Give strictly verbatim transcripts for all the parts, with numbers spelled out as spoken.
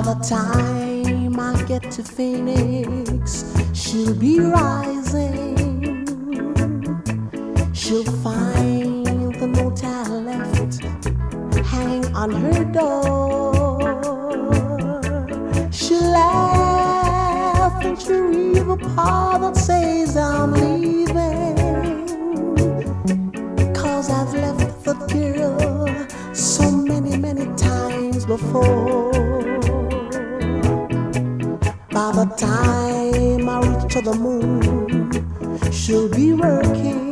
the time I get to Phoenix, she'll be rising. She'll find the note I left hanging on her door. She'll laugh and she'll read the part that says I'm leaving, 'cause I've left the girl so many, many times before. By the time I reach to the moon, she'll be working.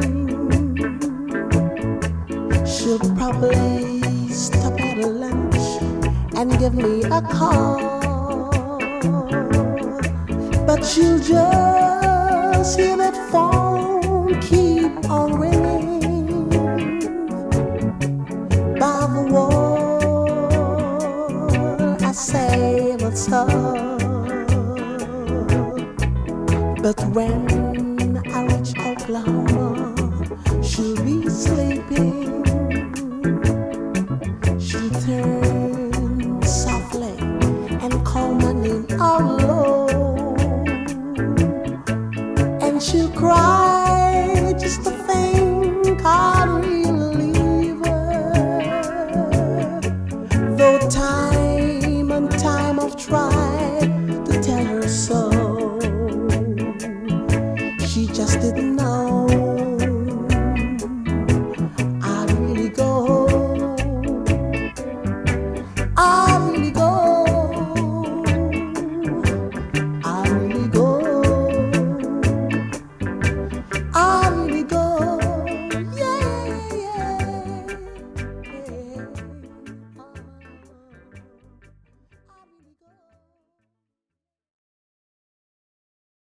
She'll probably stop at lunch and give me a call, but she'll just hear that phone keep on ringing by the wall. I say what's up, but when I reach Oklahoma, she'll be sleeping. She'll turn softly and call my name out low, and she'll cry just to think I'd really leave her. Though time and time I've tried to tell her so, she just didn't